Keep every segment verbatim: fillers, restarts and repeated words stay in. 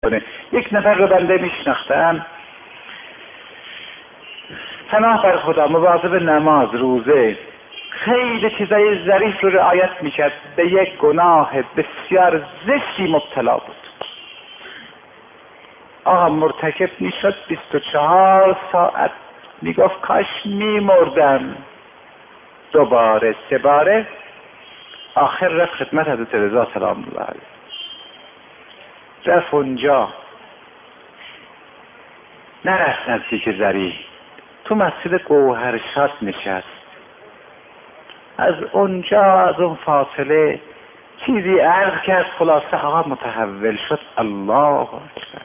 یک نفر رو بنده میشناختم، پناه بر خدا، مواظب نماز، روزه، خیلی چیزای ظریف رو رعایت میکرد، به یک گناه بسیار زشتی مبتلا بود. آقا مرتکب میشد بیست و چهار ساعت میگفت کاش میمردم، دوباره سه باره. آخر رفت خدمت حضرت رضا سلام الله علیه، رفت اونجا، نرفت نزدیک زری، تو مسجد گوهرشاد نشست. از اونجا، از اون فاصله چیزی عرض کرد، خلاصه آقا متحول شد. الله اکبر.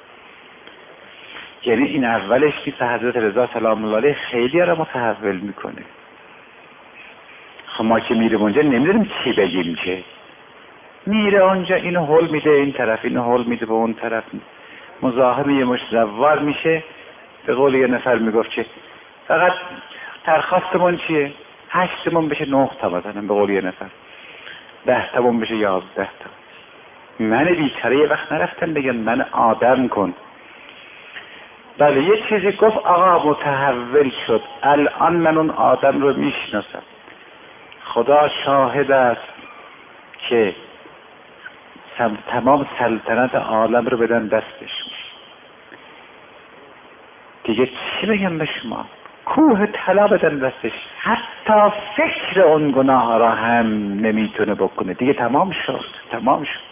یعنی این اولش که حضرت رضا سلام الله علیه خیلی را متحول میکنه. خب ما که میریم اونجا نمیدونیم چی بگیم، که میره اونجا اینو هول میده این طرف، اینو هول میده به اون طرف، مزاحم یه مش زوار میشه. به قول یه نفر میگفت که فقط درخواستمون چیه؟ هشتمون بشه نه تا بزنم، به قول یه نفر دهتمون بشه یازده تا. من بیچاره یه وقت نرفتم بگم من آدم کن. بله یه چیزی گفت آقا متحول شد. الان من اون آدم رو میشناسم، خدا شاهد است که تمام سلطنت عالم رو بدن دستش. دیگه چی بگم به شما؟ کوه طلا بدن دستش، حتی فکر اون گناه را هم نمیتونه بکنه. دیگه تمام شد، تمام شد.